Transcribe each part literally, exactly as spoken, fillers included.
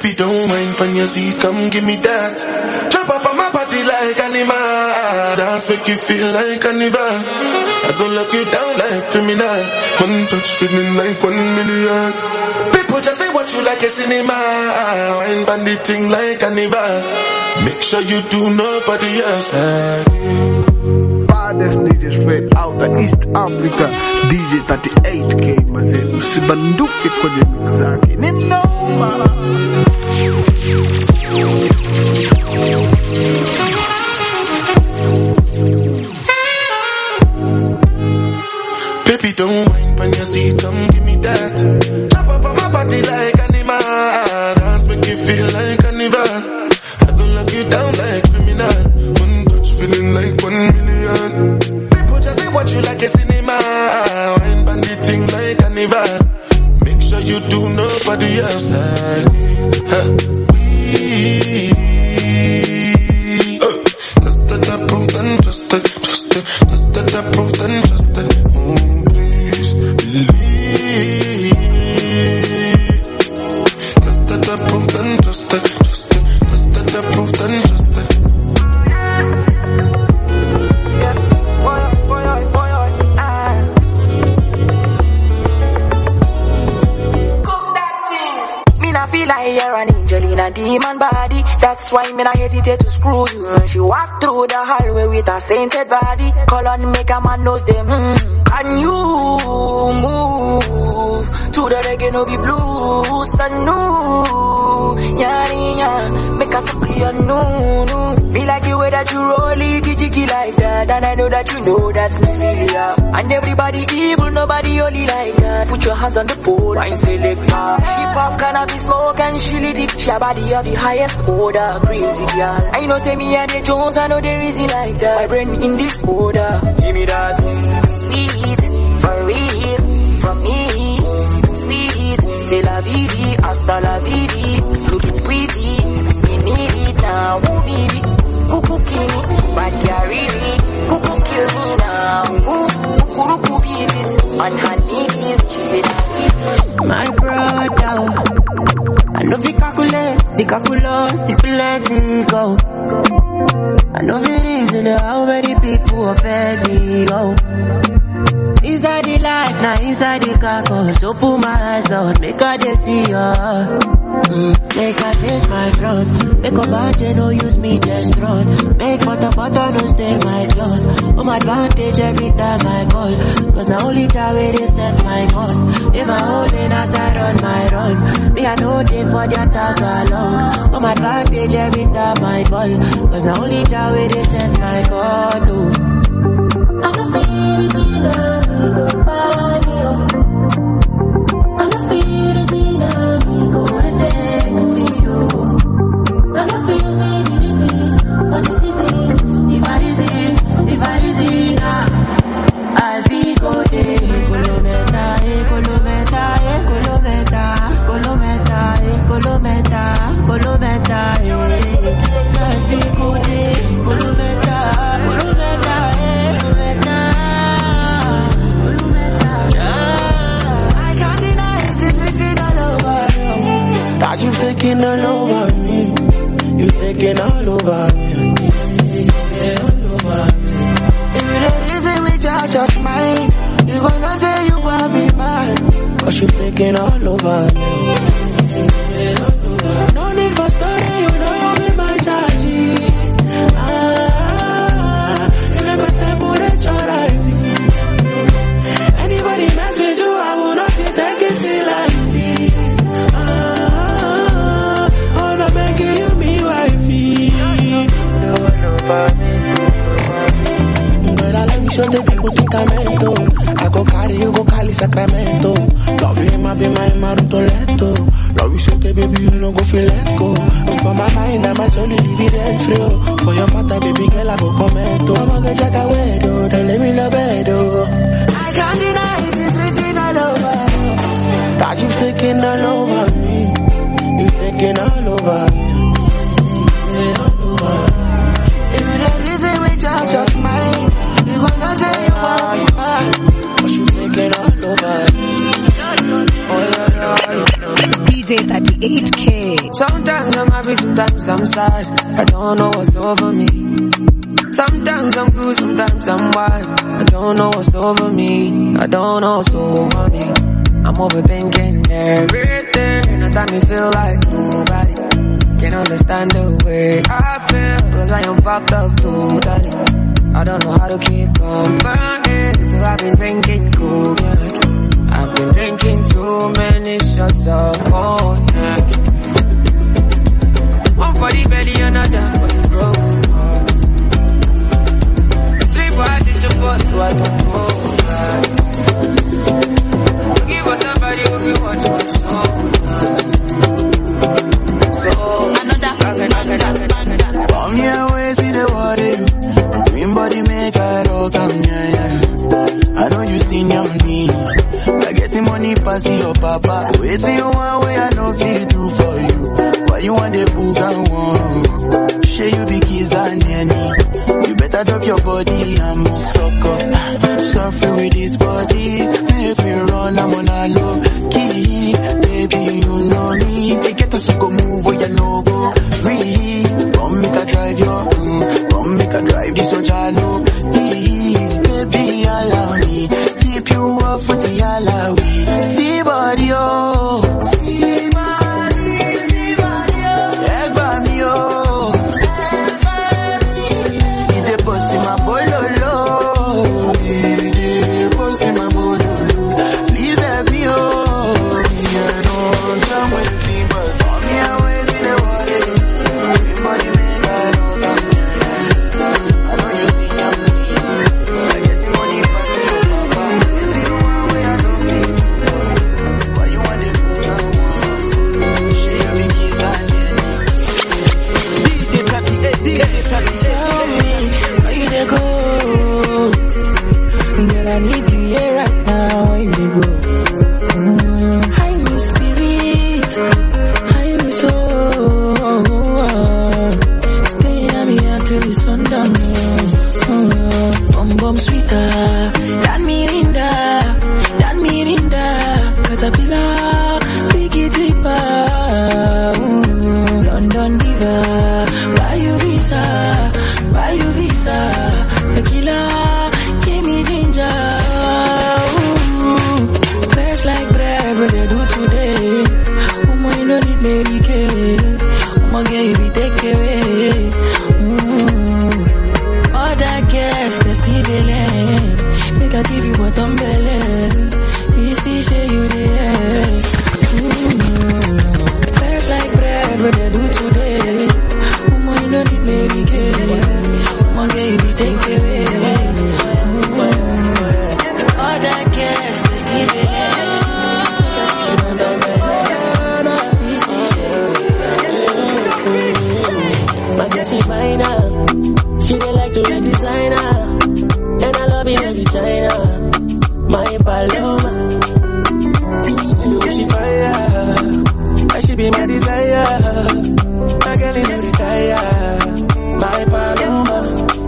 Baby, don't mind when you see, come give me that. Jump up on my body like animal. Dance make you feel like carnival. I go lock you down like criminal. One touch feeling like one million. People just say what you like a cinema. Wine bandit thing like carnival. Make sure you do nobody else. Baddest D J straight out of East Africa, D J thirty-eight K mazee, usibanduke kwenye mix zake, ni noma. Baby, don't mind when you see, come give me that. Jump up on my body like animal. Dance make you feel like carnival. I go lock you down like criminal. One touch feeling like one million. People just say what you like a cinema. Wine bandit thing like carnival. Make sure you do nobody else like me. Huh. We uh, just that I proved and trusted, trusted. Just that I proved and trusted. Oh, please believe. Just that I proved and trusted, trusted. Just that I proved and trusted. Feel like you're an angel in a demon body. That's why me not hesitate to screw you. She walk through the hallway with a sainted body. Call on make a man knows them. Mm. Can you move to the reggae no be blues? And no, yeah, yeah. Make a suck your no, no. Be like the way that you roll it, jiggy like that. And I know that you know that's me feel ya. And everybody evil, nobody only like that. Put your hands on the pole, wine selector. She puff cannabis smoke and she lit it. She a body of the highest order, crazy girl. I know say me and the Jones, I know there is it like that. My brain in this order, give me that sweet, for real, from me, sweet. C'est la vie, hasta la vie, looking pretty. We need it now, who baby, cuckoo kill me, but yeah really, cuckoo kill me now, who, cuckoo beat it, on her knees, she said my brother. I know we calculate, the calculus, if we let it go. I know the reason how many people offend me, go. Inside the life, now inside the carcass. Open my eyes down, make her they see ya. Mm, make her taste my front. Make a budget, no use me just run. Make butter, butter, no stay my clothes. Home advantage every time I call. Cause now only that way they set my gun. If I hold it as I run my run. Me I know they for the attack along. Home advantage every time I call. Cause now only that way they set my gun. Oh. I'm a fantasy love. Go by you. I'm a fantasy love. Go and take me you. I'm a fantasy for the season. If I see, if I see now, I feel go there. Colometa, Colometa, Colometa, Colometa, Colometa, Colometa. I feel go there. Colometa, Colometa, Colometa. That you've taken all over me. You've taken all over me. Yeah, all over me. If you the reason we judge of mine, you gonna say you want me mine. Cause you've taken all over me. Yeah, all over me. No need for story, you know you be my charge. Ah, you never tell me that you're rising. Anybody mess with you, I will not take it till I see. Show the people think I'm mento. I go carry you, go Cali Sacramento. Love you, my be my Maruto Leto. Love you, say baby, you know go feel let's go. Look for my mind, I must only leave it rent free. For your mother, baby girl, I go commento. I'ma get jack away, though. They let me love it, though. I can't deny it, it's written all over. That you've taken all over me. You've taken all over me. Yeah, all over. If you the reason we judge of mine, you gonna say you want me back, but you taking all over. Oh, yeah, yeah, yeah. J thirty-eight K. Sometimes I'm happy, sometimes I'm sad. I don't know what's over me. Sometimes I'm good, sometimes I'm wild. I don't know what's over me. I don't know what's over me. I'm overthinking everything. I time me feel like nobody can understand the way I feel, cause I am fucked up totally. I don't know how to keep company, so I've been drinking cognac. I've been drinking too many shots of cognac. One for the belly, another for the broken heart. Three for addition, four so I don't go back. Looking for somebody who can watch my soul. So another, another, another. From here, we see the water. Dream body make a rock, yeah, yeah. I know you seen your me. I get the money pass your papa. Waiting you one way I know what do for you. Why you want the book and one? Share you be kids than any. You better drop your body and suck up. Suffer with this body. Make me run, I'm on a low key. Baby, you know me. They get us to go move where you know go. Really, come make a drive your, mm, come make a drive this so I know. Baby, allow me. Tip you off with the alawi. See body, oh. See body, see body, oh. Egg body, oh. He dey post in my bololo. He dey post in my bololo. Please help me, oh. Yeah, don't come with the fingers. Come here, wait in the water. Everybody make a rock, yeah. I know you see them. I get the money pass your papa. Waiting you one way I know me. Why you want the book and one? Share your big kid back. D J thirty-eight, D J thirty-eight. Tell me, where you dey go? Girl, I need you here right now. Where you dey go? Mm, hide me spirit, hide me soul. Stay on me until the sundown. Mm, bum bum sweeter than Mirinda, than Mirinda. Caterpillar, Biggie Tipper. Mm, London diva, buy you visa, buy you visa. Tequila, give me ginger. Ooh, fresh like bread, what they do today. Woman, you don't need Mary Kay. Woman, girl, you be take away. Mm. All that gas, that's still the land. Make I give you what I'm belly. This t-shirt you there. Fresh like bread, what they do today. Woman, you don't need Mary Kay. Woman, girl, you be take away. Mm. All that gas, that's still the land. My girl, she fine now. She dey like to wear designer, and I love it every China. My Paloma, You she fire, I should be my desire. My girl in every tire, my Paloma.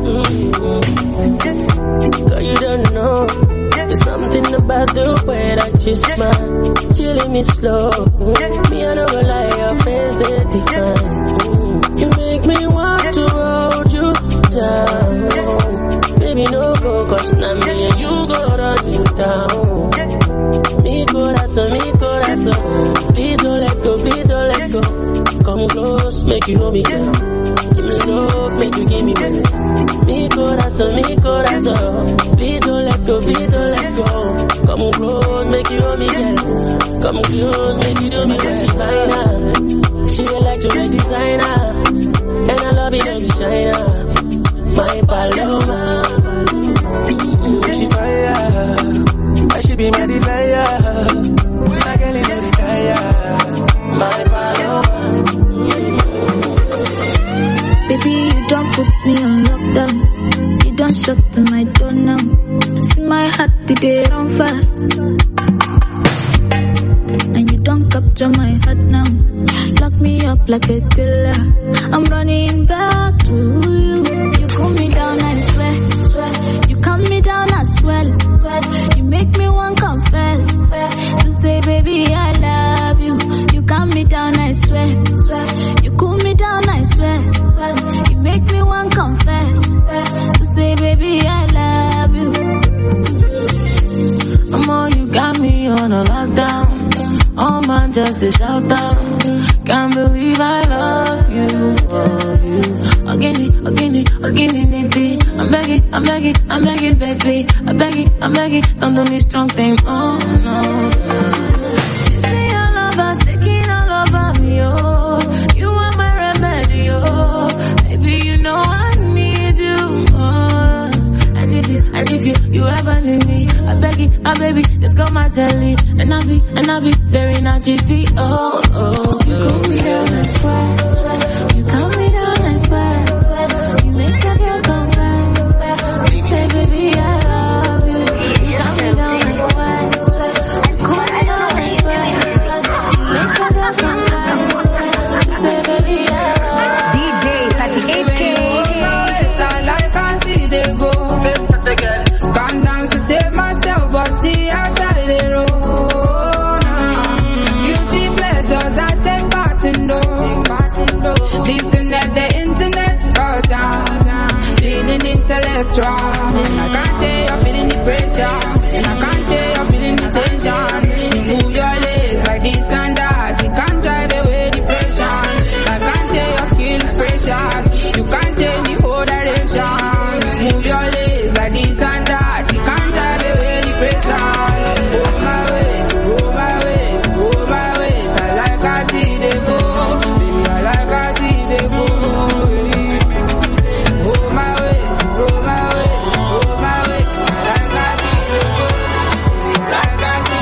girl, you don't know. There's something about the way that you smile, killing me slow. Mm. Me, I don't go lie, your face they define. Mm. You make me want to hold you down. Baby, no go, cause now me and you go run you down. Mi corazón, mi corazón. Please don't let go, please don't let go. Come close, make you know me, girl. Give me love, make you give me money. Mi corazón, mi corazón. Please don't let go, please don't let go. Come close, make you know me, girl. Come close, make you do me well. She fine now. She dey like to wear designer, and I love it every China. My Paloma. You she fire, I should be my desire. My girl in every tire, my Paloma. Baby, you don't put me on lockdown. You don't shut to my door now. See my heart today run fast, and you don't capture my heart now. Lock me up like a killer. I'm running back to you. You cool me down, I swear, swear. You calm me down, I swear, swear. You make me want confess to say, baby, I love you. You calm me me down, I swear. You cool me down, I swear. You make me want confess to say, baby, I love you. Mama, you got me on a lockdown. Oh man, just a shout out. Can't believe I love you, love you. Again, again, again, again. I'm begging, I'm begging, I'm begging, baby. I'm begging, I'm begging. Don't do me strong thing, oh no. You say all of us, taking all over me, oh. You are my remedy, oh. Baby, you know I need you, oh. And if you, and if you, you ever need me, I beg you, I baby, just call my telly. And I'll be, and I'll be there in a jiffy, oh, oh. You cool me down, I swear. You calm me down, I swear. You make a girl confess. You say, baby, I love you. You calm me down, I swear. You cool me down, I swear. You make a girl confess. You say, baby, I love you. D J thirty-eight K. I like I see they go. Can't dance to save myself, but see outside the road. Guilty pleasures I take part in those. Disconnect the internet, cause I'm feeling intellectual. And I can't tell you're feeling the pressure. And I can't tell you're feeling the tension. You move your legs like this and that. You can't drive away depression. I can't tell your skill is precious. You can't change the whole direction. Move your legs like this and that. You can't drive away depression. Go my ways, go my ways, go my ways. I like I see they go. Baby, I like I see they go. Go my ways, go my ways, go my ways. I like I see they go. Baby, I like I see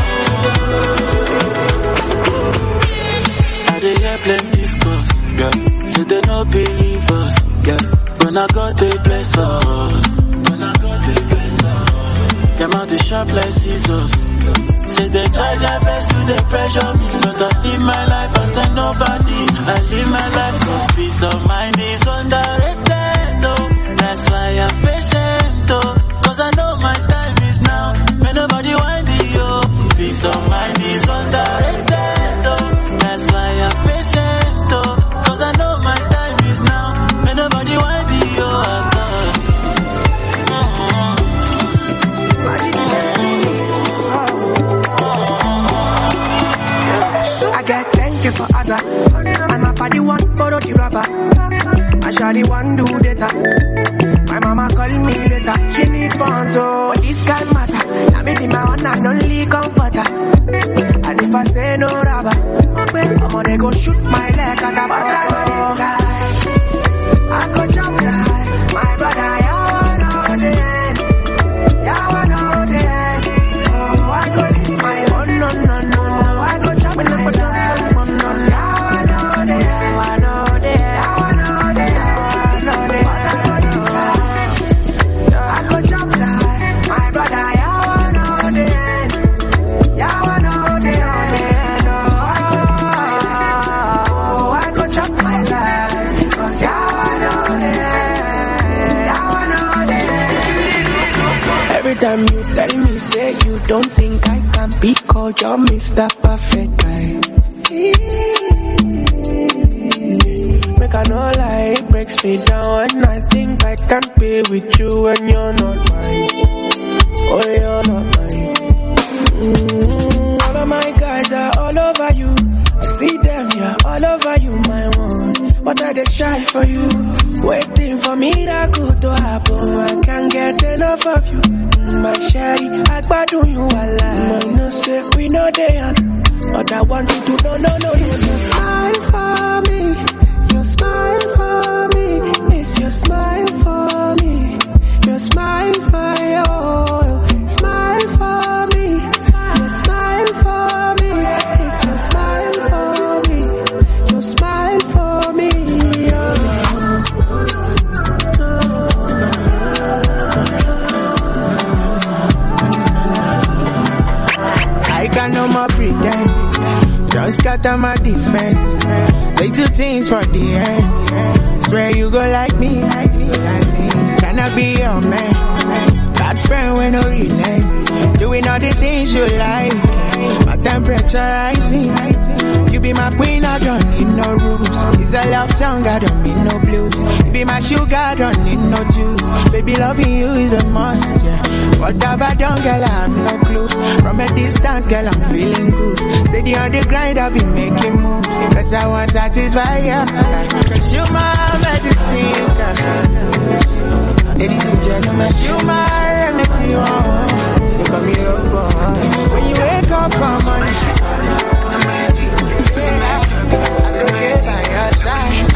they go. I dey hear plenty scores, yeah. Say they no believe us, yeah. When I got the bless us, when I got the bless us, them out the sharp like scissors. Say they try their best to they pressure me, but I live my life as a nobody. I live my life cause peace of mind is underrated, oh. That's why I'm patient, oh. Cause I know my time is now. May nobody want me, oh. Peace of mind is underrated, oh. That's why I'm patient, oh. Cause I know my time is now. May nobody want me, oh. I get thank you for other. And my body one borrow the rubber. I shall the one do data. My mama call me later. She need funds, so this can matter. I may be my one and only comforter. And if I say no rubber, okay, I'm gonna go shoot my leg at the bottom. I go jump like my brother. Yeah, I know the end. Yeah, I know the end. Oh, I go live my own. No, no, no, no. I go jump and I go jump. Every time you tell me, say you don't think I can be called your Mister Perfect guy. Make I no lie, it breaks me down and I think I can be with you when you're not mine. Oh, you're not mine. Mm, all of my guys are all over you. I see them, yeah, all over you, my one. But I dey shy for you, waiting for miracle to happen. I can't get enough of you. My sherry, I gbadun you alive. I know say we know they are, but I want you to know, no, no, it's your smile for me. Your smile for me. It's your smile for me. Your smile's my all. Smile for me. Your smile for me. It's your smile for me. Your smile for me. I can no more pretend. Just scatter my defense. Little things for the end. Swear you go like me. Can I be your man? Bad friend when no relent. Doing all the things you like. My temperature rising. You be be my queen, I don't need no rules. It's a love song, I don't need no blues. You be my sugar, I don't need no juice. Baby, loving you is a must, yeah. What have I done, girl, I have no clue. From a distance, girl, I'm feeling good. Steady on the grind, I'll be making moves. Cause I want to satisfy you. Cause you my medicine, girl. Ladies and gentlemen, you my remedy, oh. You call me up, oh. When you wake up from morning, I'm ready. I could get by your side.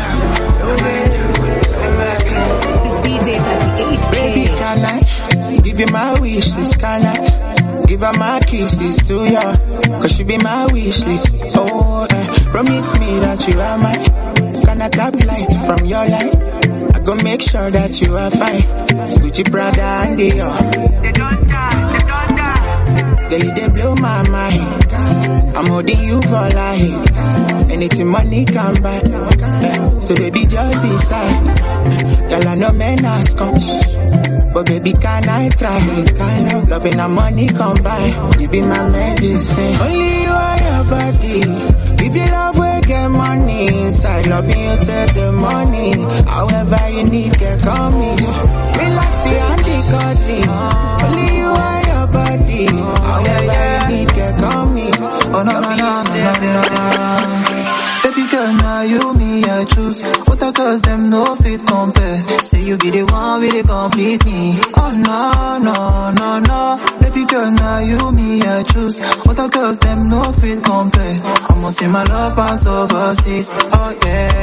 D J thirty-eight K. Baby, can I give you my wish list? Can I give her my kisses to you? Cause she be my wish list. Oh, eh. Promise me that you are mine. Can I tap light from your light? I go make sure that you are fine. Gucci, Prada, and Dior. They don't die, they don't die. Girl, you they blow my mind. I'm holding you for life. Anything money can buy. So baby, just decide. Girl, I know men ask come. But baby, can I try? Kind of loving and money combine. You be my medicine. Only you are your body. If you love, we get money inside. Loving you till the morning. However you need, get call me. Relax the anti-cutting. Only you are your body. However you need, get call me. Oh no no no no no no. Baby girl, now you me I choose. What I cause them no fit compare. Say you be the one really complete me. Oh no no no no. Baby girl, now you me I choose. What I cause them no fit compare. I'ma say my love pass overseas. Oh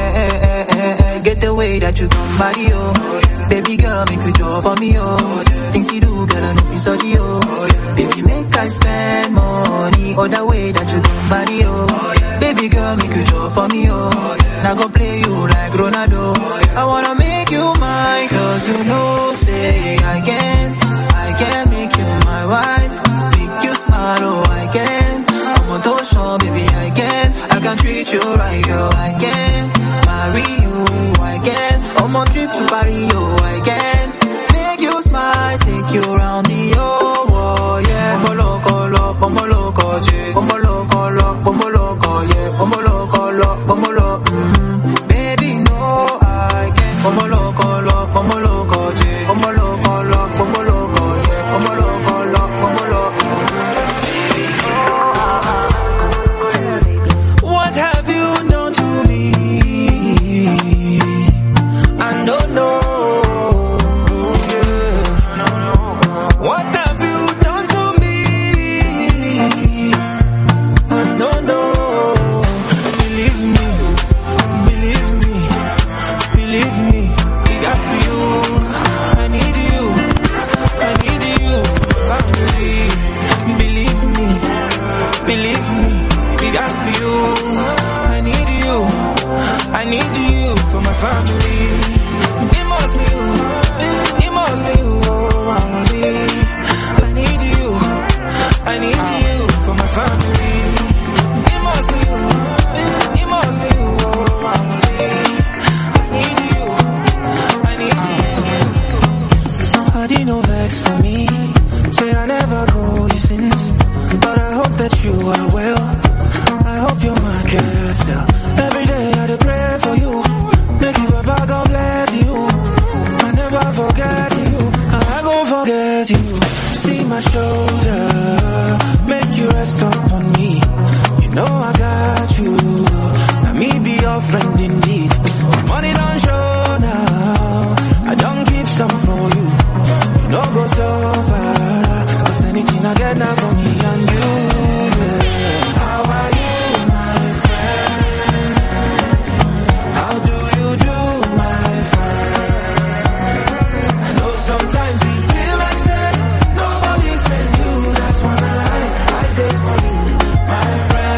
yeah, get the way that you come body oh. Baby girl, make you draw for me oh. Things you do, girl, I know you so oh. Baby, make I spend money. All the way that you come body oh. Baby girl, make you draw for me oh. Now go play you like Ronaldo. I wanna make you mine, cause you know, say I can, I can make you my wife. Make you smile, oh I can. I'm on those show, baby I can. I can treat you right, girl, I can. Marry you, I can. I'm on trip to Paris, oh I can. Make you smile, take you round the oh, oh yeah. Bombo loco, loco, bombo loco, yeah. Bombo loco, loco, bombo loco, yeah. Bombo loco, loco, bombo loco, mm-hmm. Baby, no, I can't. Bombo loco, loco, bombo loco, yeah. Bombo loco, loco, bombo loco, yeah. Bombo loco, loco, bombo loco. What have you done to me? I don't know. What have you done to me? I don't know. Believe me, believe me, believe me. It has to be you. I need you, I need you, family. Believe me, believe me. It has to be you. I need you, I need you for my family. It must be you, it must be you. I need you, I need you for my family. It must be you, it must be you. I need you, I need you. I did no vex for me. Say I never go your sins, but I hope that you are well. I hope you're my cat still. Every day I dey pray for you. Make you Papa, God bless you. I never forget you. I gon' forget you. See my shoulder, make you rest up on me. You know I got you. Now me be your friend indeed. Money don't show now. I don't keep some for you. You know go so far. Cause anything I get now for me and you. How are you, my friend? How do you do, my friend? I know sometimes you feel like say nobody sent you. That's one lie I did for you, my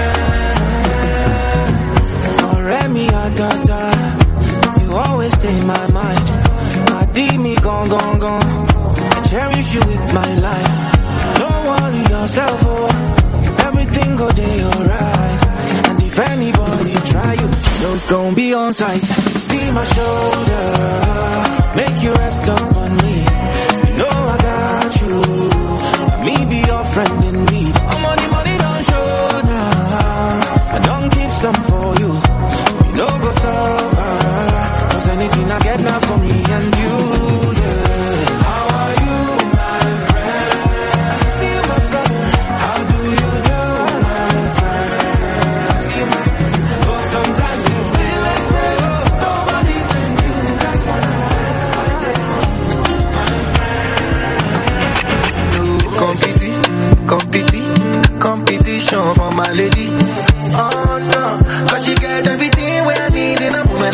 friend. Alright, me a da-da. You always stay in my mind. I did me gone, gone, gone. I cherish you with my life. Don't worry yourself, oh. Everything go day alright. And if anybody try you, know it's gon' be on sight. See my shoulder, make you rest up on me. You know I got you. Me be your friend indeed. I'm money, money don't show now. I don't keep some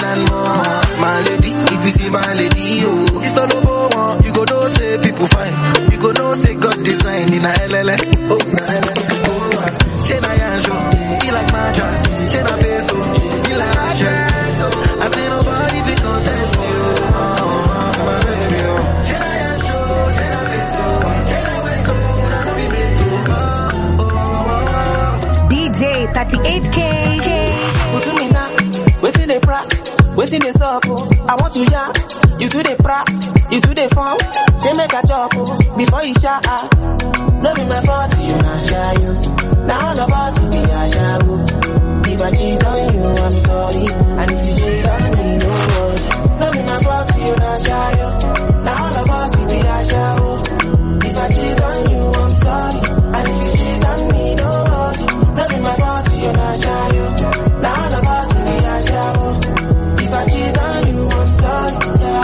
and more. My lady, if you see my lady, oh, it's not number one. You go know say people fine. You go know say God design in a L L A. Oh, na L L A. Oh, she na yanjo, he like my dress. She na peso, he like actress. I say nobody fi contest me, oh, my baby, oh. She na yanjo, she na peso, she na peso, na no be meto, oh, oh. D J thirty-eight K. Put me now, waiting the pra, waiting the stop, oh. I want to ya, you do the pra, you do the form. She make a chop, oh, before you shout, ah. No be my fault, you not shy, you. Now all about it be a shabu. If I cheat on you, I'm sorry. And if you cheat on me, no worry. No be my fault, you not shy, you. Now all about it be a shabu. If I cheat on you, I'm sorry. And if you cheat on me, no worry. No be my fault, you not shy, you. Now all about it be a shabu. If I cheat on you, I'm sorry,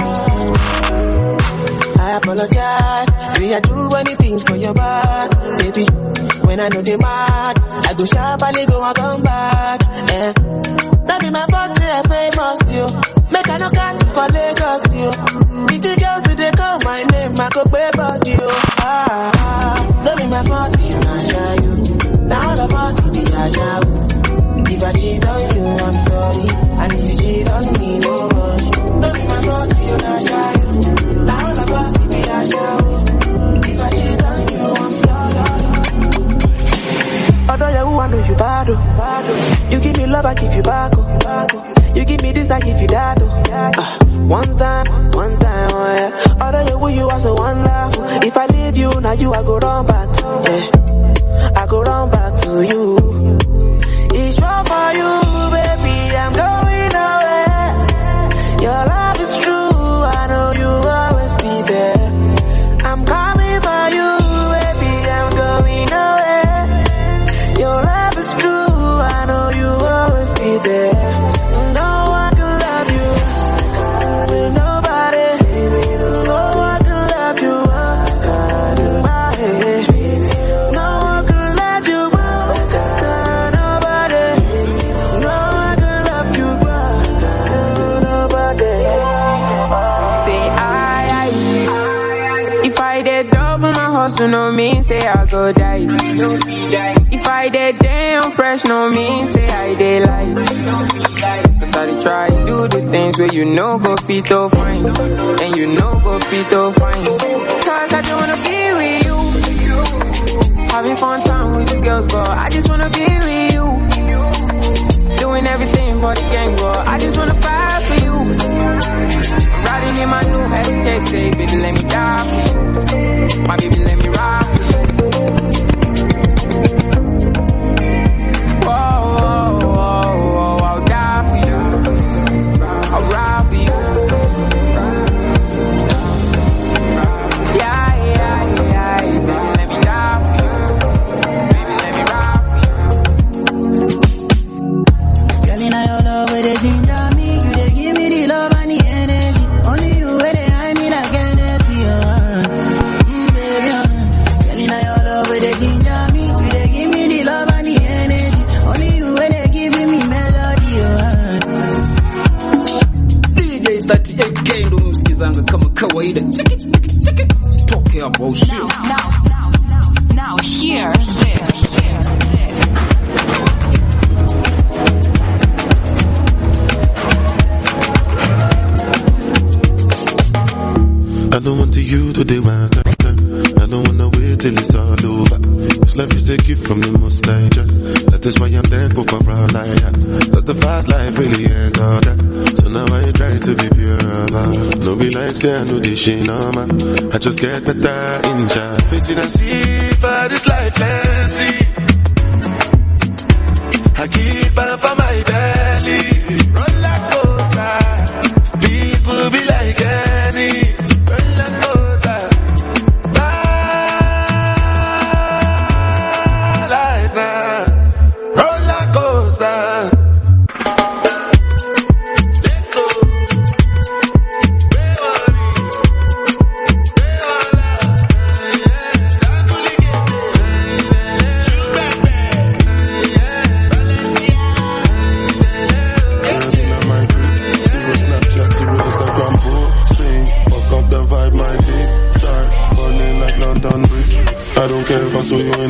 yeah. I apologize. Say I do anything for your back, baby. When I know they mad, I go sharp and they go and come back. Eh. That be my boss, say I famous, you. Make I no cat for Lagos, you. If the girls do they call my name, I go pay about you. Ah, ah. That be my boss, you not shy, you. Now all about it, be a shy. If I cheat on you, I'm sorry. And if you cheat on me, no worry. That be my boss, you not shy, you. Now all about it, be a shy. If I cheat on you, I'm sorry. Although you want to you bad, oh. You give me love, I give you back, oh. You give me this, I give you that, oh. Uh, one time, one time, oh yeah. Although you you are so wonderful. If I leave you, now you I go run back, yeah. I go run back to you. It's wrong for you, baby. I'm going away. Your love is true. I know you will always be there. I'm coming for you, baby. I'm going away. Your love is true, I know you always be there. No one can love you, with nobody. No one can love you, no one can love you, nobody. No one can love you, nobody. Say I, I, if I did double my hustle, no mean say I go die. No be die. If I did damn fresh, no mean say I did lie. Cause I did try do the things where you know go fit to fine. And you know go fit to fine. Cause I don't wanna be with you. Having fun time with these girls, but I just wanna be with you. Doing everything for the gang, but I just wanna fight for you. I'm riding in my new S K, say baby let me die for you. My baby let me ride for you. Oh shit. Now, now, now, now, now hear this. I don't want to you to the one. I don't wanna wait till it's all over. This life is a gift from the Most High. That is why I'm thankful for all I have. Cause the fast life really ain't all that. So now I try to be pure about. No be like say I know this shit no man. I just get better in shot. Waiting and see for this life plenty. I keep on for my belly. Roller coaster. People be like any. Roller coaster. My life now. Roller coaster.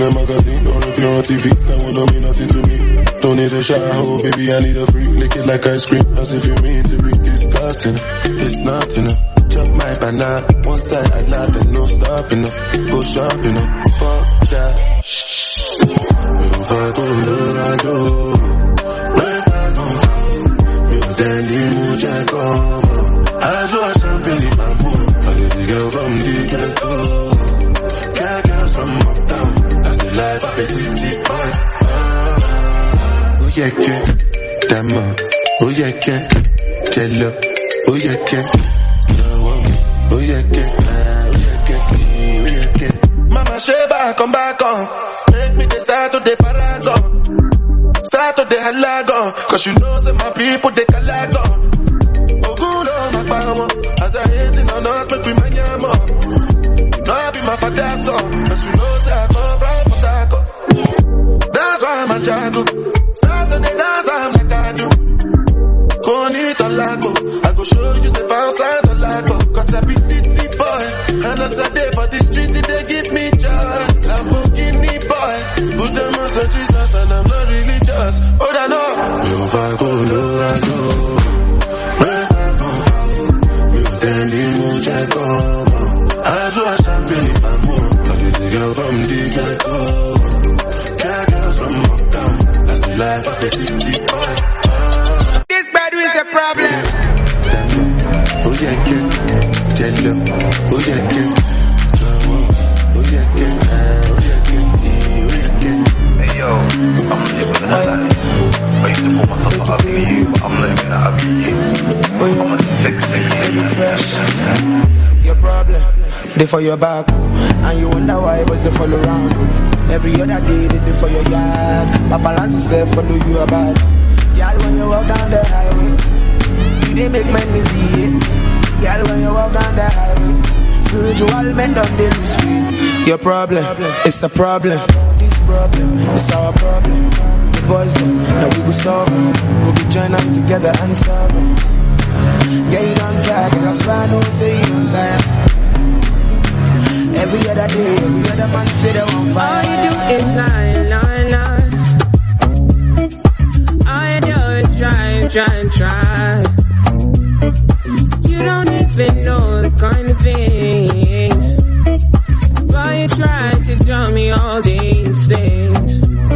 a magazine or if you're on T V, that one don't mean nothing to me. Don't need a shower, baby, I need a freak. Lick it like ice cream, as if you mean to be disgusting. It's not enough. Chop my banana, one side I laugh and no stopping up. Go shopping up, fuck that. If I go Dorado, if I go you dandy mucha como. I saw champagne in my mood. I get the girl from the ghetto. Cat girls from uptown. That's the life of a city boy. Oh yeah, yeah, Dama. Oh yeah, yeah, Jello. Oh yeah, yeah. Oh yeah, yeah, oh yeah, yeah, oh yeah, yeah. Mama Sheba, come back on. Make me the start of the paragon. Start of the halagon. Cause you know that my people, they calagon. Oh good on my power. As I hating on us, make we man ya more. No, I be my father's son. Cause you know that I come from Potako. That's why I'm a jago. Start of the dance, I'm like I do. Go need a lago. I go show you step outside the lago. Cause I be city boy. And as I day for the street, they give me joy. Lamborghini boy. Put them on Saint Jesus and I'm not religious. Oh, I know. If I go low, I go. If I go low, you tell me mucha como. I saw a champagne in my mood. I get the girl from the ghetto. Cat girls from uptown. That's the life of the city boy. This bad is a problem. Oh yeah, yeah, Jello. Oh yeah, yeah. Oh yeah, yeah. Oh yeah, yeah. Hey yo, I'm living another life. I used to call myself an ugly you, but I'm not even an ugly you. I'm a sick, sick, sick. Your problem, they for your back, and you wonder why boys they follow around you. Every other day they do for your yard. Paparazzi say follow you about. Girl, when you walk down the highway, you they make men misty. Girl, when you walk down the highway, spiritual men don't they lose faith. Your problem, it's a problem. This problem, it's our problem. The boys them, now we will solve them. We'll be join them together and solve them. Yeah, you don't tire, girl, that's why I don't say you don't tire. Every other day, every other man say they won't buy. All you do is lie, lie, lie. All you do is try and try and try. You don't even know the kind of things. But you try to tell me all these things.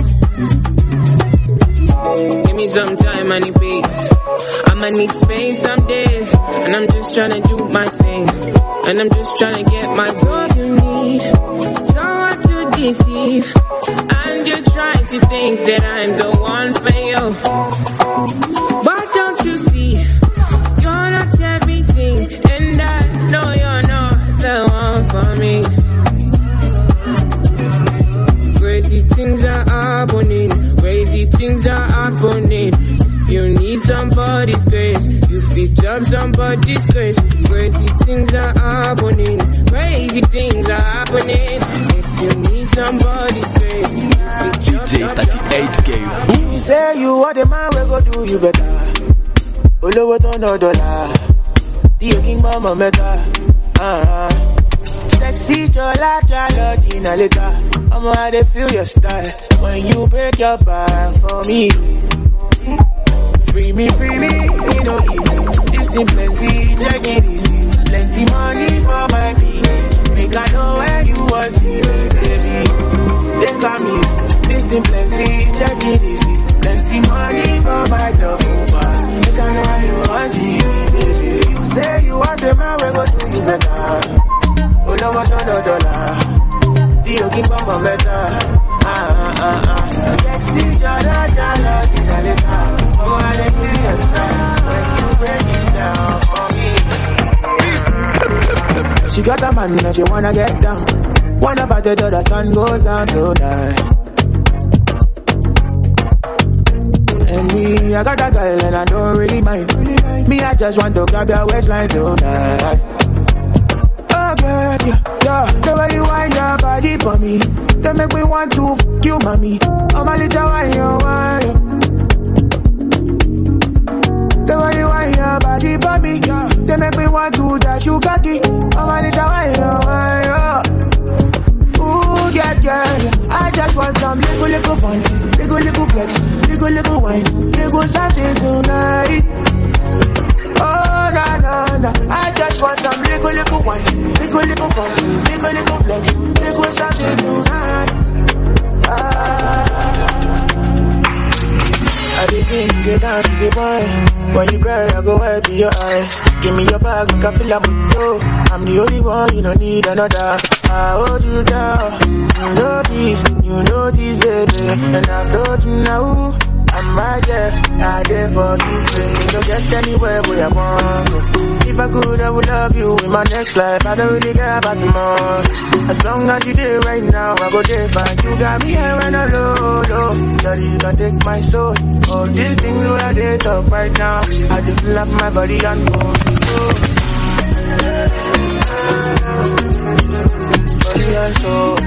Give me some time, I need peace. I'ma need space some days. And I'm just trying to do my thing. And I'm just trying to get my all you need. Someone to deceive. And you're trying to think that I'm the one for you. But don't you see, you're not everything. And I know you're not the one for me. Crazy things are happening. Crazy things are happening. If you need somebody's grace, you fit jump somebody's grace. Crazy things are happening. Crazy things are happening. If you need somebody's grace, you fit jump D J thirty-eight K. You say you are the man, we go do you better. Olowo to no dollar. The king mama meta. Uh-huh. Sexy chola chola tina later. I'ma how they feel your style when you break your back for me. Free me, free me, you know easy. This thing plenty, check it easy. Plenty money for my people. Make I know where you want to see me, baby. Take on me. This thing plenty, check it easy. Plenty money for my duffel bag. Make I know where you want to see me, baby. You say you want the man, we go do you better. Oh no, no, no, dollar. Dio king mama better. Ah ah ah ah. Sexy jala jala tina later. Oh, I let you your style when you break it down for me. She got a man that she wanna get down. Wanna party till the sun goes down tonight. And me, I got a girl and I don't really mind. Me, I just want to grab your waistline tonight. Oh God, yeah, yeah. The way you wind your body for me, they make me want to f*** you, mommy. I'm a little wine, you wine. The way you wind your body for me, yeah. They make me want to dash you cocky. I'm a little wine, you wine. Ooh, yeah, yeah, yeah. I just Lego, Lego fun, Lego, Lego flex, Lego, Lego wine, Lego Saturday tonight. Oh, na, na, na, I just want some Lego, Lego wine, Lego, Lego fun, Lego, Lego flex, Lego Saturday tonight. Ah. I be thinking you dance to the boy. When you cry, I go wipe your eyes. Give me your bag, make I feel like you. I'm the only one, you don't need another. I hold you down. You know this, you know this, baby. And I told you now, I'm right there. I there for you, baby. Don't get anywhere where I want to. If I could, I would love you in my next life. I don't really care about tomorrow. As long as you there right now, I go there fine. You got me here when I low, low. Daddy, you can take my soul. Oh, this thing you are there top right now. I just feel up my body and go. Body and soul.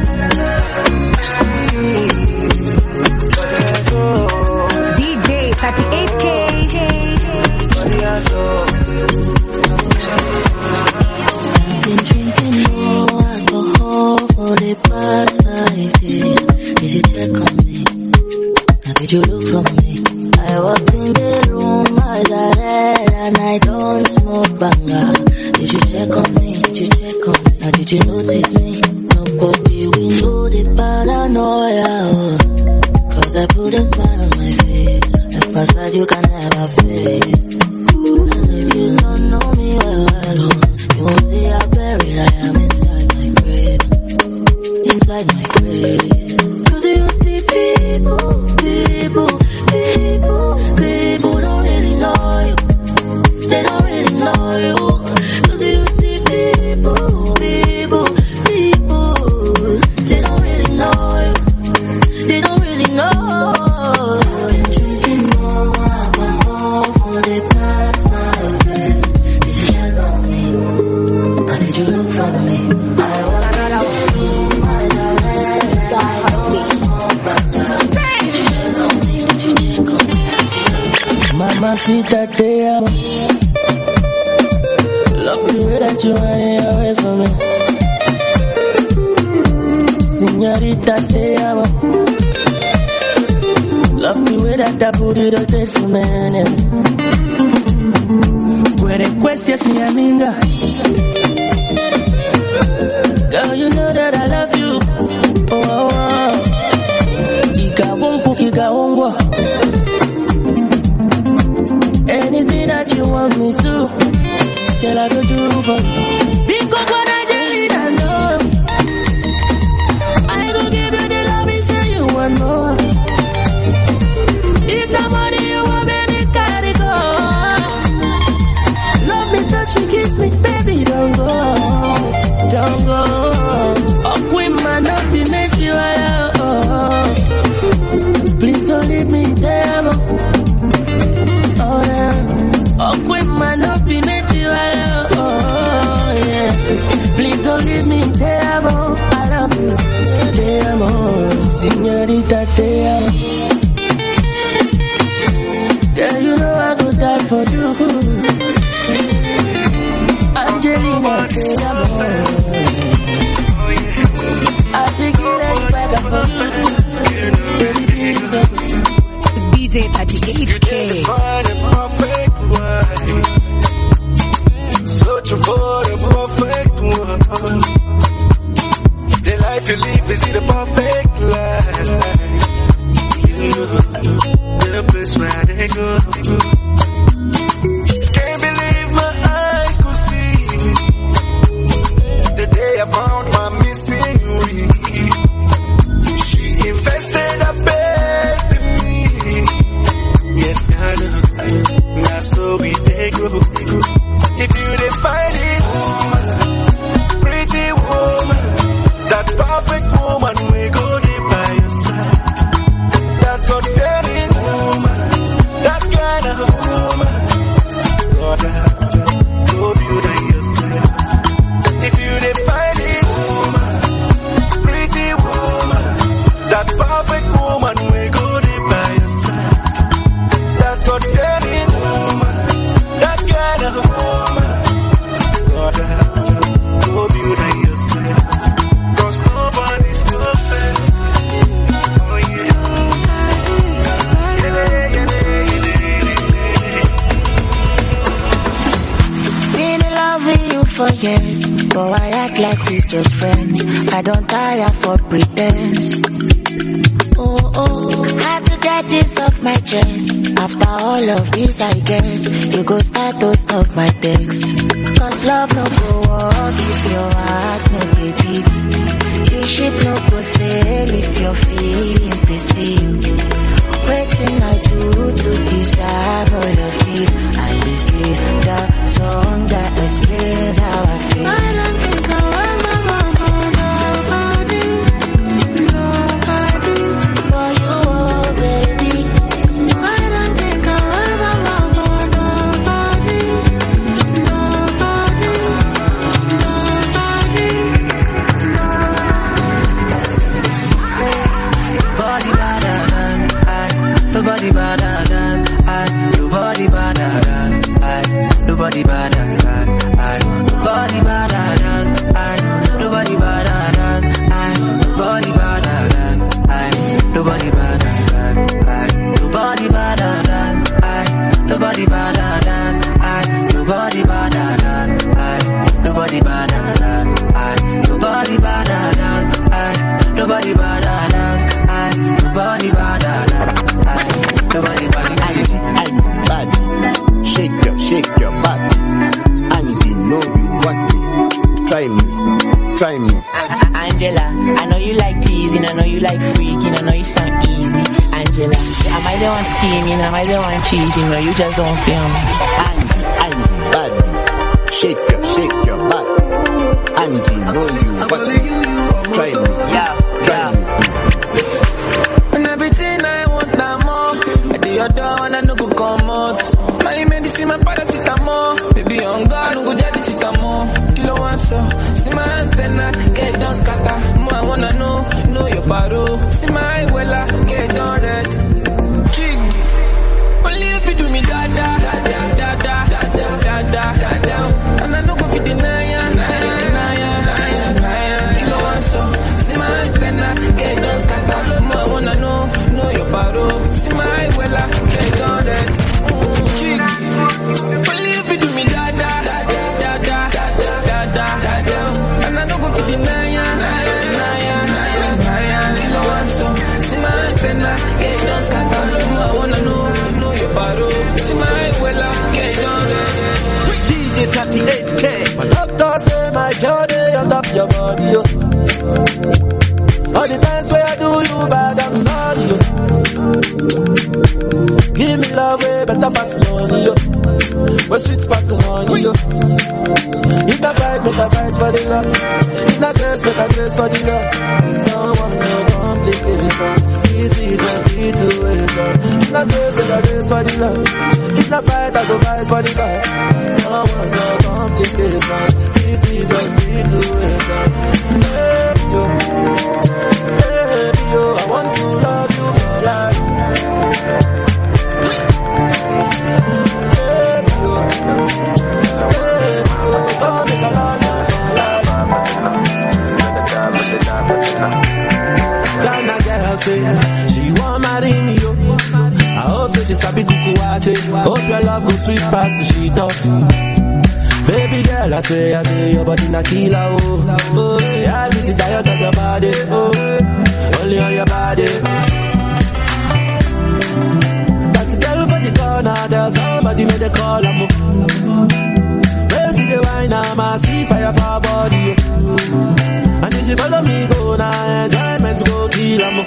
Body and soul. D J thirty-eight K. Body and soul. Been drinking more alcohol for the past five days. Did you check on me? Now did you look for me? I walked in the room, eyes are red, and I don't smoke banger. Did you check on me? Did you check on me? Now did you notice me? Nobody will know the paranoia. Cause I put a smile on my face. A facade you can never face. And if you don't know me well, well, you won't see how buried I am inside my grave. Inside my grave. Cause you see people, people, people, people don't really know you. They don't really know you. Cause you see people, people, people, they don't really know you. They don't really know. I've been drinking more alcohol for the past five days. Did you check on me? Or did you look for me? I walked out of the room, eyes are red, I don't smoke back. Did you check on me? Did you check on me? Mamacita, te amo. Love the way that you run it always for me. Señorita, te amo. Love the way that that booty rotates for me. Puede cuestiones mi amiga. Girl, you know that I love you. Oh, oh, oh. Ika wumpu, kika wungwa. Anything that you want me to, girl, I go do for you. Because when I get I know I go give you the love and show you one more. If the money you want, baby, carry go. Love me, touch me, kiss me, baby, don't go, don't go. Oh, queen man, not be make you alone. Please don't leave me there. Oh yeah, oh queen man, not be make you alone. Oh yeah, please don't leave me there. I love you, te amo, señorita, te amo. Girl, you know I go die for you. Angelina, te amo. I figure that back for you. Baby, please don't. D J thirty-eight K. Searching for the perfect one. The life you live is the perfect life. You know, the place where they go. Can't believe my eyes could see the day I found my missing ring. She invested her best in me. Yes, I know. Now so we take go. If you didn't find it, woman, pretty woman, that perfect woman, we go there by your side. That God-fearing woman, that kind of woman, Lord, I go beauty yourself. If you didn't find it, woman, pretty woman, that perfect woman, we go there by your side. That God-fearing woman, that kind of woman, for years, but I act like we just friends. I don't tire for pretense. Oh, oh, had to get this off my chest. After all of this, I guess you go start to stop my text. Cause love no go walk if your ass no dey beat. The ship no go sail if your feelings they sink. Waiting I do to deserve all of this. And this is the song that explains how I feel. I don't think I want nobody, nobody for you, oh baby. I don't think I want nobody, nobody, Body better than I, nobody better than I, nobody better than I, nobody better than I, nobody better than I, nobody better than I, nobody better than I, nobody better than I, nobody better than I, nobody better than I, nobody better than I, nobody better than I, nobody better than I, nobody better than I, nobody better than I, nobody better than I. Bad. Shake your, shake your body. Angie, know you want me. Try me, try me. Angela, I know you like teasing, I know you like freaking, I know you sound easy. Angela, am I the one scheming, am I the one cheating, or you just don't feel me? Angie, Angie, bad. Shake your, shake your body. Angie, know you want me. Try me, yeah, try me. And everything I want, I'm more. I do your door and I no go come out. My medicine, my paracetamol. Baby, on God, no go jadi sitamol. Kilo one so, see my antenna, get down scatter. More I wanna know, know your paro. See my wella, get down red. Jig, only if you do me da da da da da da da da da da da. And I no go fit deny ya, deny ya, deny ya, deny ya. Kilo one so, see my antenna, get down scatter. More I wanna know, know your paro. See my wella, get down red. Jig, only if you do me da da da da da da da da da da. And I no go fit deny ya, deny ya, deny ya, deny ya. Kilo one so, see my antenna, get down scatter. More I wanna know, know your paro. See my wella, get down red. D J thirty-eight K. My doctor say my body on top your body, yo. All the times where I do you bad, I'm sorry, yo. Give me love way better pass money, yo. Where sweet pass the honey, yo. If I fight, make I fight for the love. If I grace, make I grace for the love. Don't want no complication. This is a situation. If I grace, make I grace for the love. If I fight, I go fight for the love. Don't want no complication. This is a situation. Hey, yo. Hey, yo. I want to love you for life. Hey, yo. Hey, yo. Come make a love you for life. Ghana girl say she want marry me, yo. I hope so she sabi kuku wache. Hope your love go sweet past she talk. Baby girl, I say, I say, your body na killer, oh. Oh, yeah, I get tired of your body, oh. Only on your body. That girl for the corner, there's somebody made a call, I'm where see the wine, I'm a see fire for her body, oh. And if she follow me, go now, enjoyment go kill, I'm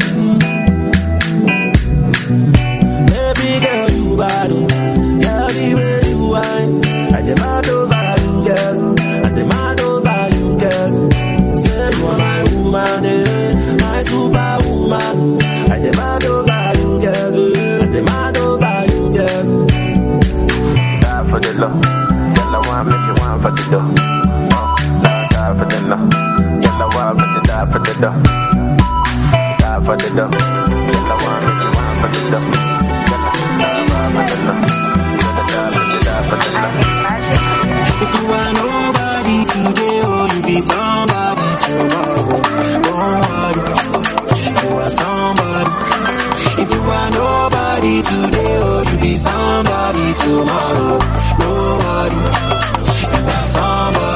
baby girl, you bad, oh. Girl, the way you wine, I demand over you, girl. I demand over you, girl. Say you are my woman, eh? My superwoman. I demand over you, girl. I demand over you, girl. Die for the love. Girl, I want me, she want for the dough. Oh, die for the love. Girl, I want me to die for the dough. Die for the dough. Girl, I want me, she want for the dough. Girl, I want for the love. If you are nobody today, oh, you be somebody tomorrow. Don't worry, you are somebody. If you are nobody today, oh, you be somebody tomorrow. Don't worry, you are somebody.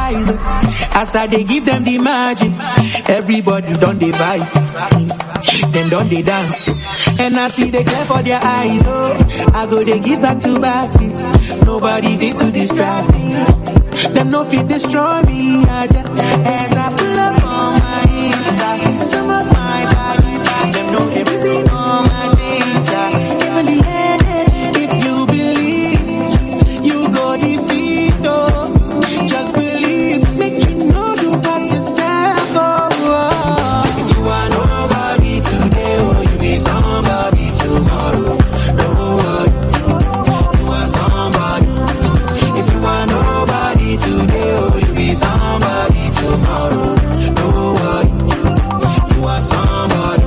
eyes. As I they give them the magic, everybody done they vibe, then done they dance. And I see they care for their eyes. Oh, I go they give back to back hits. Nobody fit to distract me. Them no fit destroy me. I just, as I pull up on my Insta, some of my body, them know they busy on my danger. Even the headache, if you believe, you go defeat. Oh, just believe, make you know you pass yourself. Oh, oh. If you are nobody today, oh, you be somebody tomorrow. No worry, you are somebody. If you are nobody today, oh, you be somebody tomorrow. No worry, you are somebody.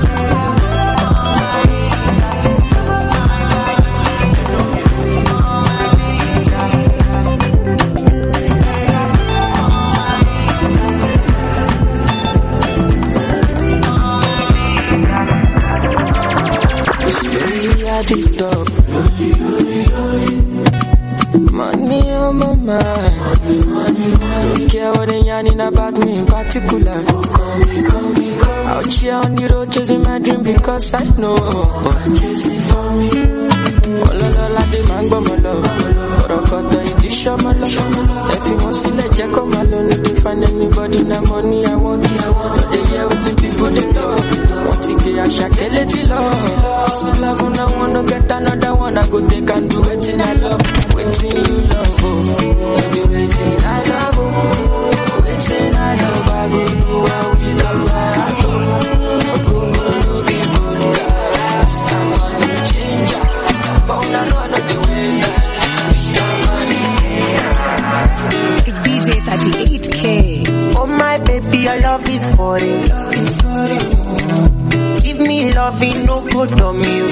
Money on my mind. Don't care what they yarning about me in particular. Out here on the road chasing my dream because I know chasing for me. All of the like the mango my love. But I got the edition my love. If you want to let Jack come alone, need to find anybody na money I want. But they hear what the people they love. Want to get a shakeleti love. See love when I wanna get another one. I go take and do it in I love. Waiting you love, oh. Baby, waiting I love, oh. Waiting I love, I go do what we love, I go. I go, go, go, be good, guys. I'm on the change, but I know the ways D J thirty-eight K. Oh my baby, your love is for it. Give me loving, no good on me.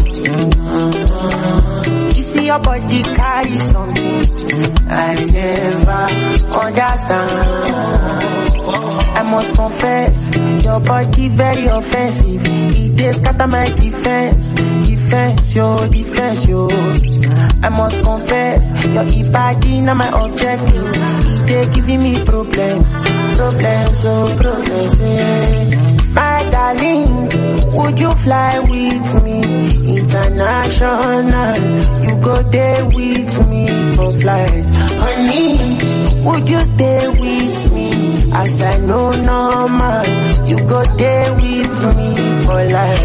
You see your body carry something I never understand. I must confess, your body very offensive. It is scatter my defense, defense, yo, defense, yo. I must confess, your body not my objective. It is giving me problems, problems, oh, problems, eh. My darling, would you fly with me international? You go there with me for flight. Honey, would you stay with me? As I know normal, you go there with me for life.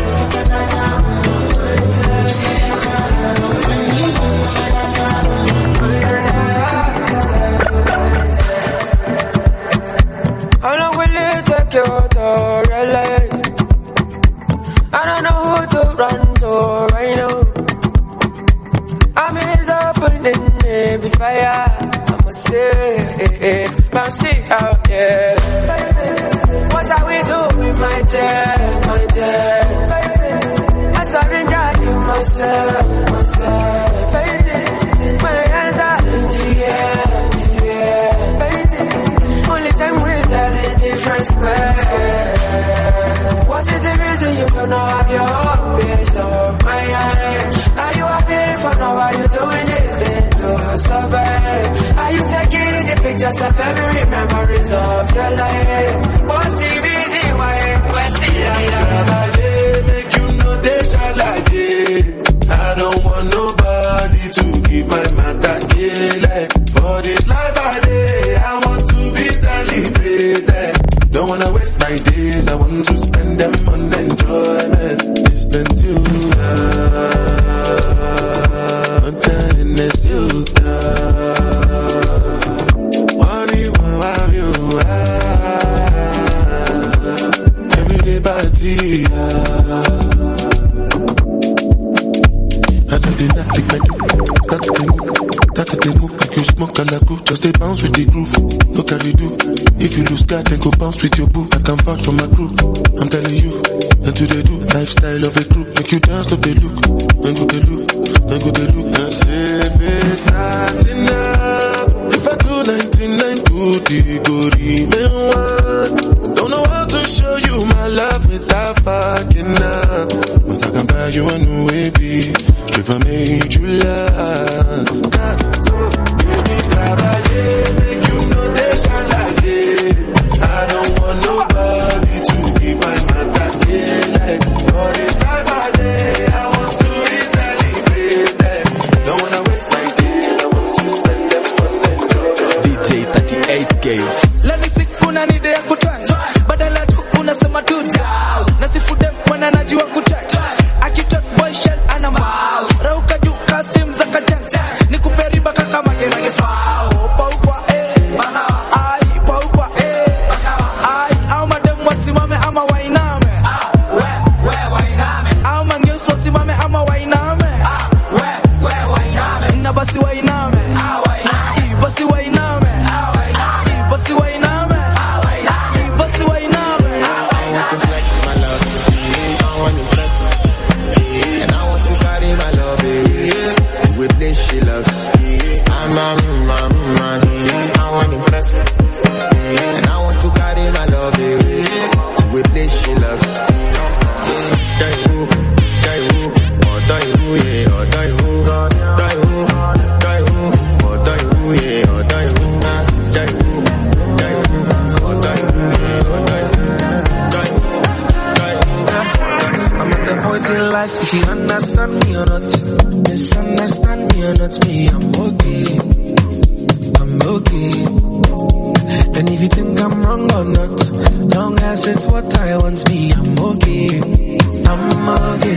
How long will it take you to realize? I don't know who to run to right now. I'm is opening every fire. I'ma say, I'm still out there. What are we doing, my dear, my dear? I surrender to myself, myself. My hands are in the air, the air. Only time will tell the difference clear. What is the reason you don't have your own peace of mind? Are you happy for now? Are you doing this thing to survive? Are you taking the pictures of every memories of your life? What's the reason why? What's the reason? Make you know they shall like it. I don't want nobody to keep my matter killing. For this life I live, I want to be celebrated. Don't wanna waste my days, I want to spend them on enjoyment. It's plenty of love, and then it's you. What do you want, you every day party. As I did not think I do, start to move, start to move like you smoke a la groove. Just they bounce with the groove, no carry do. If you lose God, then go bounce with your boo. I can vouch for my crew, I'm telling you. And do they do, lifestyle of a group. Make you dance, look they look, then go they look, then go they look. And say if it's not enough, if I do ninety-nine good, it go remain one. Don't know how to show you my love without fucking up. But I can buy you a new A B, if I made you laugh. So, baby, trabalhei, make you know they shall eight K. Lani siku na nide ya kutwanja, badala tu unasema tu down. Nasifu dem mwana najua kutwanja, akitot boy shell ana mau. Rauka juu custom za kajanja, nikupe riba kaka magera ngefao. Paukwa eh, ai paukwa eh, ai au madem wasimame ama wainame. We, we wainame. Au mangeuso simame ama wainame. We, we wainame. Na basi wainame. I basi wainame. I basi wainame. I basi wainame. I want to flex my love, I want to impress her, and I want to carry my love to a place she loves. I'm a man, man, I want to impress her, and I want to carry my love to a place she loves. Die who, die who, or die who, yeah, or die who, die who, die who, or die who, yeah, or die who, die who, die who, or die who, yeah, or die who, die who, die who. I'm at the point in life, if you understand me or not, misunderstand me or not, me, I'm okay, I'm okay. And if you think I'm wrong or not, long as it's what I want, me, I'm okay, I'm okay.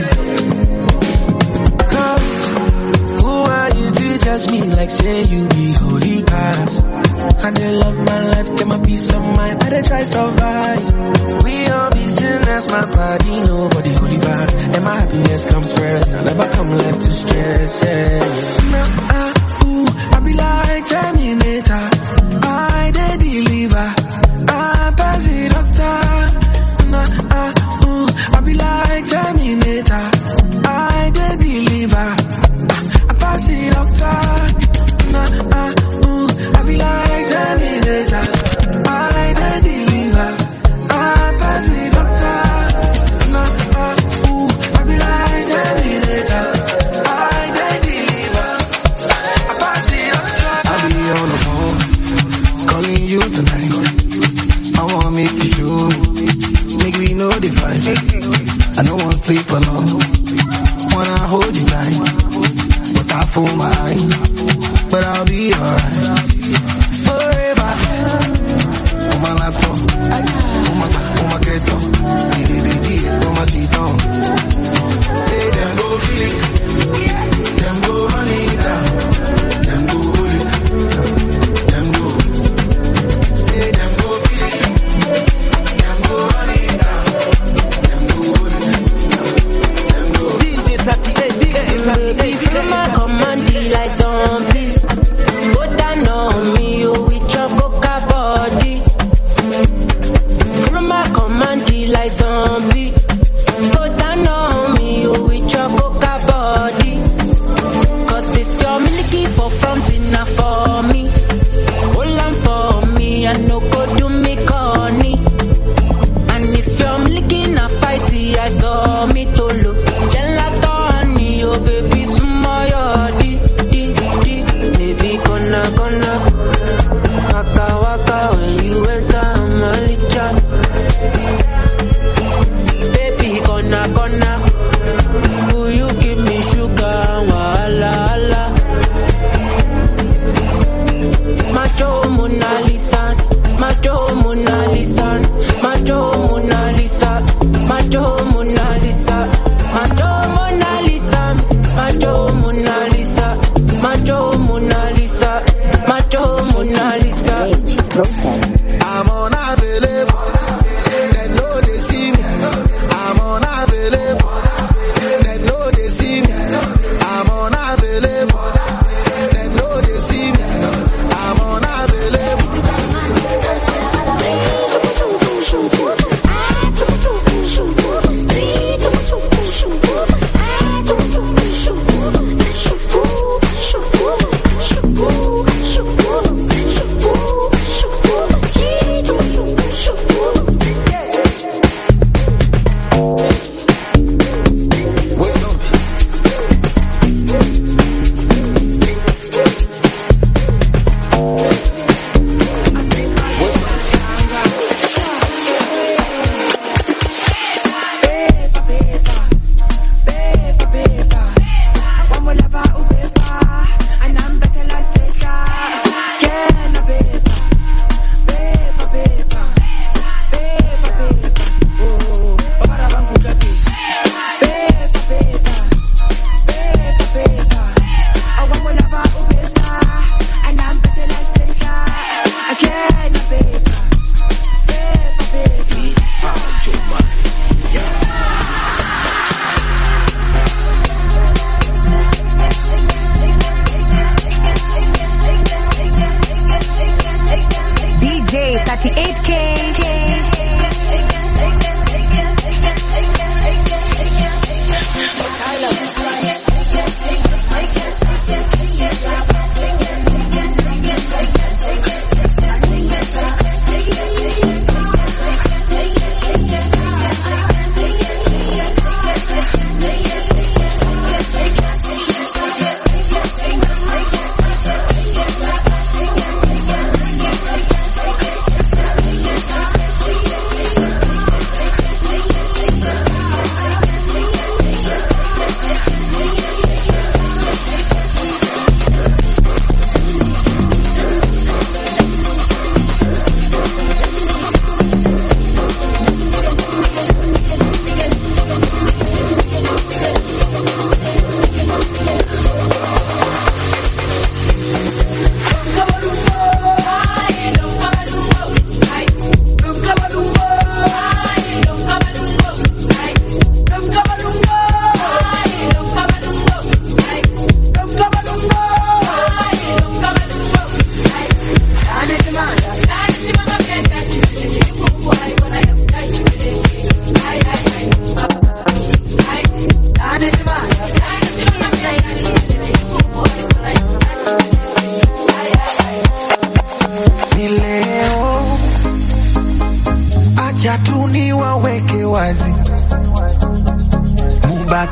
Cause who are you to judge me like say you be holy past? I dey love my life, get my peace of mind, I dey try survive. We all be sinners, my body, nobody holy bad. And my happiness comes first, I never come left to stress, yeah. Nah, ah, ooh, I be like Terminator, I dey deliver, I pass the doctor. Nah, ah, ooh, I be like Terminator, I dey deliver, I pass the doctor. Nah, ah, ooh, I be like Terminator, I dey deliver, I pass the doctor. Nah, ah, ooh, I be like Terminator, I dey deliver, I pass the doctor. I'll be on the phone, calling you tonight. I wanna make you sure, make we know the fight. I don't wanna sleep alone, wanna hold you tight, but I fool my eye, but I'll be alright. Forever, on my laptop, on my, on my ghetto, on my sheet on. Say them go feel it, them go run it down, them go hold it, them go. Say them go feel it, them go run it down, them go hold it, them go. D J thirty-eight, D J thirty-eight, Feel my command like zombie. Go down on me, you with your coca body. Feel my command like zombie. Go down on me, you with your coca body. Cause this your milky for front enough for me. Hold on for me, I no go do me corny. And if you're milky a fighty, I saw me to look. Gelato honey, oh baby, small your di di di. Baby, gonna gonna waka waka when you enter my licha. Baby, gonna gonna, will you give me sugar? Wala wala. Macho Mona Lisa, Macho Mona Lisa, Macho Mona Lisa, Macho Mona Lisa, Macho Mona Lisa, Macho Mona Lisa, Macho Mona Lisa, Macho Mona Lisa. I'm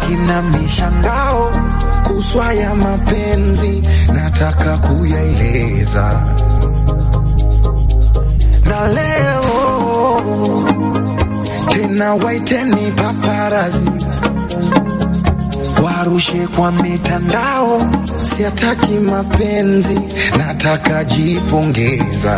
nimebaki na mishangao kuswa ya mapenzi, nataka kuyaeleza. Na leo tena waiteni paparazi warushe kwa mitandao, siataki mapenzi, nataka jipongeza.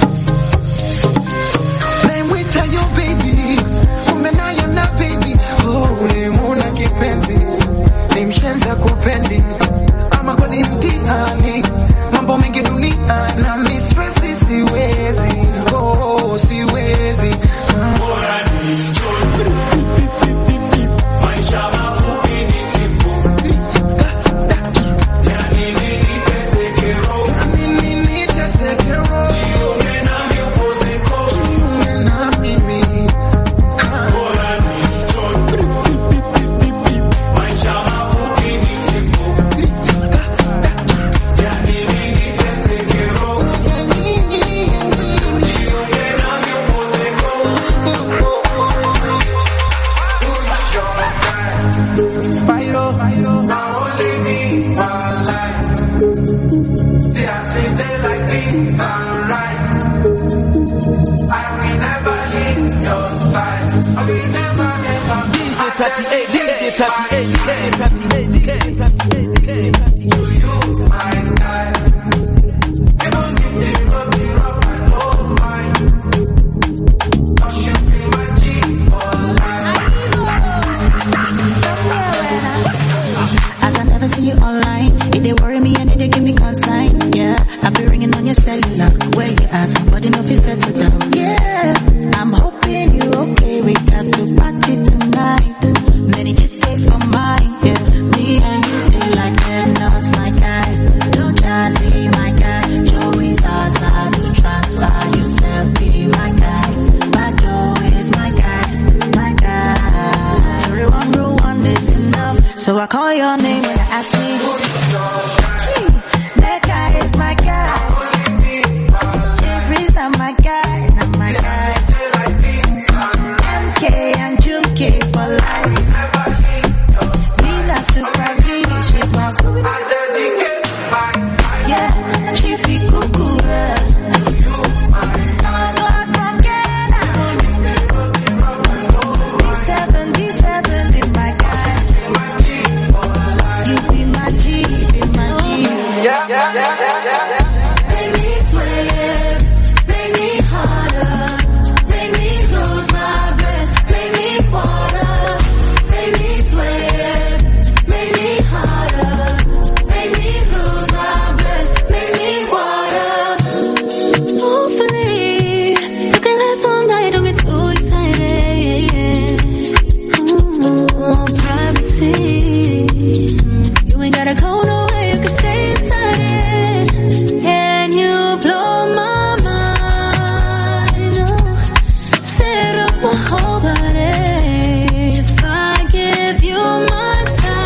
Naimwita yo baby, umenayo na baby, oh ulimuna kipenzi, ni mshenza kupendi, ama kwa ni mtihani, mambo mengi dunia na mistresi siwezi, oh siwezi. Bora nichoke, maisha mafupi ni simple, yani niteseke roho, yani niteseke roho, jiunge nami upozeko, jiunge na mimi. Bora nichoke, maisha mafupi ni simple, yani niteseke roho, jiunge nami upozeko. Spyro, now only me one life. See I sit there like this sunrise. I will never leave your side. I will never, never. D J thirty-eight, D J thirty-eight, D J thirty-eight, D J thirty-eight, D J thirty-eight. To you, I die. Even if the road be rough, I don't mind. Cause you be my G for life. As I never see you online, it they worry me and it they give me consign. Yeah, I be ringing on your cellular. Where you at? But enough is settled down. Yeah, I'm hoping you okay. We got to party tonight. Many just stay for mine. Yeah, me and you do like they're not my guy. Don't just see my guy. Joey Zaza to transfer yourself. Be my guy. My Joe is my guy. My guy. Three one rule one is enough. So I call your name when I ask me. Gee, that guy is my guy. Jeffrey's not my guy, not my guy. M K and June K for life. Villa Super V, she's my food. Yeah, Chiefy Kukura. Songod from Ghana. D seven, D seven, be my guy. You be my G, be my G. Yeah, yeah, yeah, yeah, yeah, yeah. Make me sweat, make me harder, make me lose my breath, make me water, make me sweat, make me harder, make me lose my breath, make me water. Hopefully, you can last all night, don't get too excited. Ooh, privacy. You ain't gotta go nowhere, you can stay inside it. Can you blow my mind? Oh, set up my whole body. If I give you my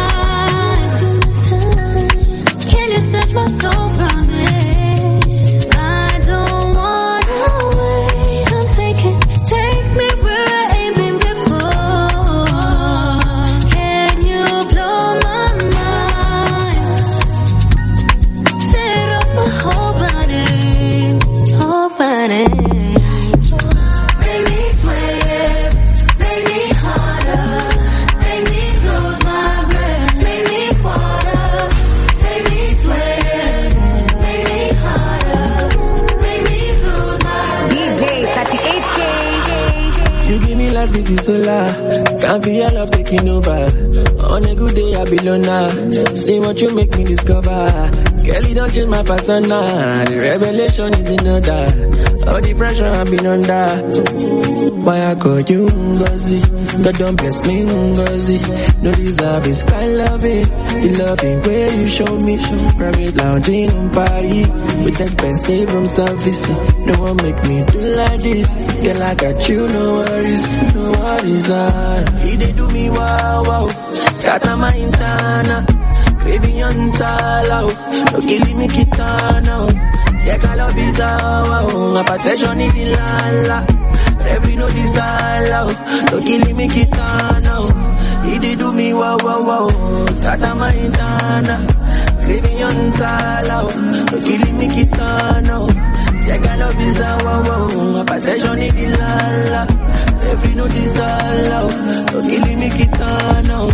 time, can you touch my soul from it? I don't wanna wait. I'm taking, take me where I ain't been before. Can you blow my mind? Set up my whole body, whole body. Make me sweat, make me harder, make me lose my breath, make me water, make me sweat, make me harder, make me lose my D J thirty-eight K. You give me life, it is solar. Can't be your love taking over. On a good day, I be loner. See what you make me discover. Kelly, don't change my persona. The revelation is in order. All the pressure I've been under. Why I call you Ngozi? God don't bless me Ngozi. No deserve this kind loving. The loving way you show me. Private lounging on Paris with expensive room service. No one make me do like this. Girl, I got you, no worries, no worries. Ah, he they do me wow wow. Scatter my intana. Baby on tala, no killing me kitana. Check all of his hour, a protection in the lala. Every no desire, no killing me kitana. He did do me wow wow wow. Scatter my intana. Craving on sala. Killing me kitana. Jaga love is a wow wow. Attention in the lala. Every note is all killing me kitana.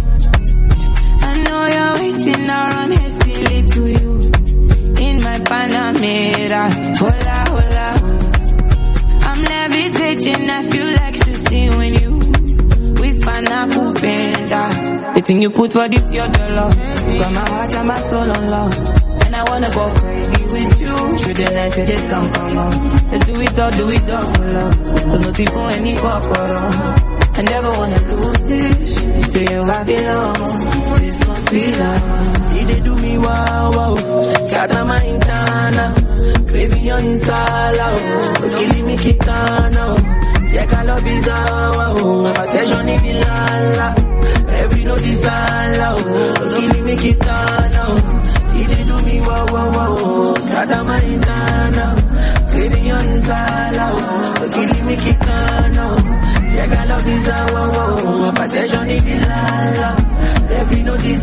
I know you're waiting around hastily to you in my Panamera. Hola, hola. I'm levitating, I feel like to see when you with Panacupenda. The thing you put for this, your dollar. Got my heart and my soul on love. And I wanna go crazy with you. Through the night till the sun come on. Let's do it all, do it all for love. There's no tipo any corpora. I never wanna lose this. To you I belong. This must be love. He did do me wow wow. Scatter my intana. Craving on sala. Killing me kitana. Check I love is wow. Attention in the lala. Every note is all killing me kitana. He did do me wow wow wow. Scatter my intana. Craving on sala. Killing me kitana. Check I love is wow wow. Attention in the lala. Every note is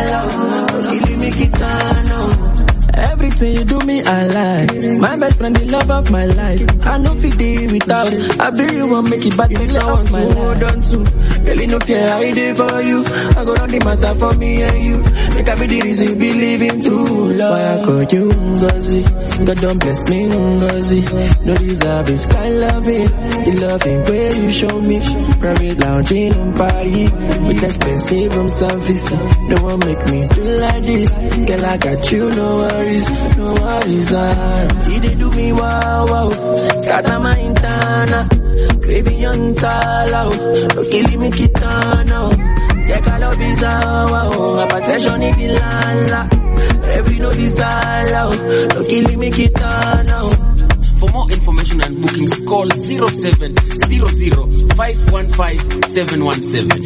all killing me kitana. Everything you do me, I like. My best friend, the love of my life. I know if it without. I be you won't make it bad, but I want to hold on to. Girl, you know fear I did for you. I go on the matter for me and you. Make I be the reason you be living through love. Why I call you Ngozi? God don't bless me, Ngozi. No deserve this kind loving. The loving way you show me. Private lounge in Paris. With expensive room service. No one make me do like this. Girl, I got you, no worries. No worries, ah. He did do me wow wow. Scatter my intana. Craving on sala. No killing me kitana. Check I love is wow. Attention in the lala. Every note is all. No killing me kitana. For more information and bookings, call zero seven zero zero five one five seven one seven.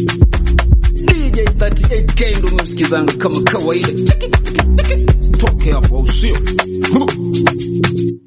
D J thirty-eight K ndo msikizanga kama kawaida. Toke hapo usio.